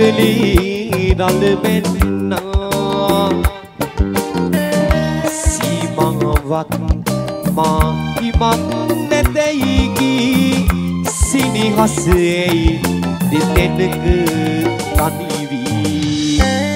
වෙරළි රළ මෙන්නා සීමාවක් මා ඉමක් නැතැයි කී සිනිහසෙයි දෙතෙනක තනි වී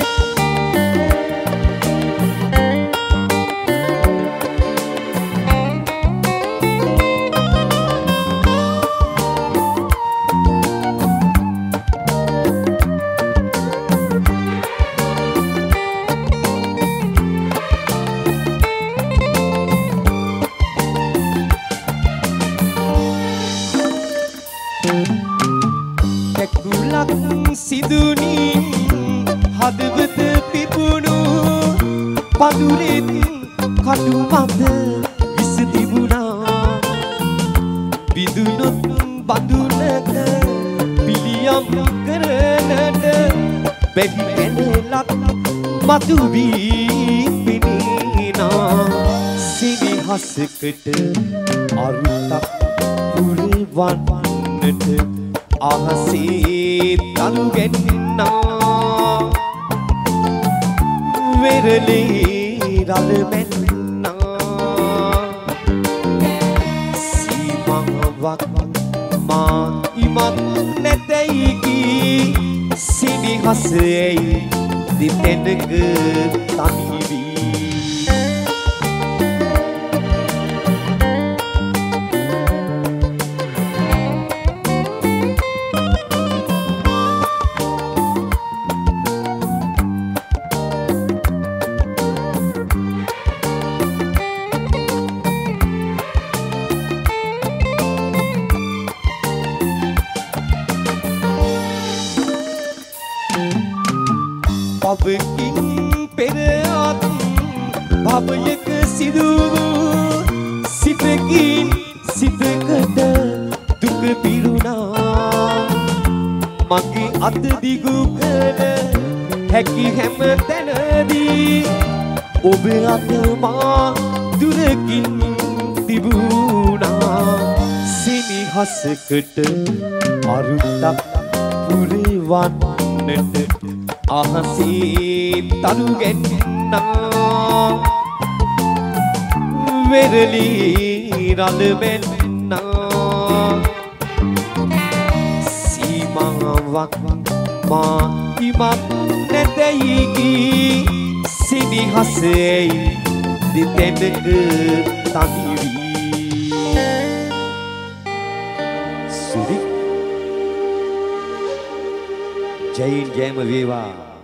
කැකුලක් සිදුනින් හදවත පිපුණු පඳුරෙත් කටු මත විස තිබුණා විදුනොත් බඳුනක පිළියම් කරනට බැරි පැනලක් මතු වී පිනිනා සිනිහසකට අරුතක් පුරවන්නට අහසේ තනු ගෙන්නා වෙරළි රළ මෙන්නා සීමාවක් මා ඉමක් නැතැයි කී සිනිහසෙයි දෙතෙනක තනි වී පවකින් පෙර අත් භවයක සිදු වූ සිතකින් සිතකට දුක පිරුණා මගේ අත දිගු කළ හැකි හැම තැනදී ඔබ අත මා දුරකින් තිබුණා සිනිහසකට අරුතක් පුරවන්නට අහසේ තනු ගෙන්නා වෙරළි රළ මෙන්නා සීමාවක් මා ඉමක් නැතැයි කී සිනිහසෙයි දෙතෙනක තනි වී සුරි ජයෙන් ජයම වේවා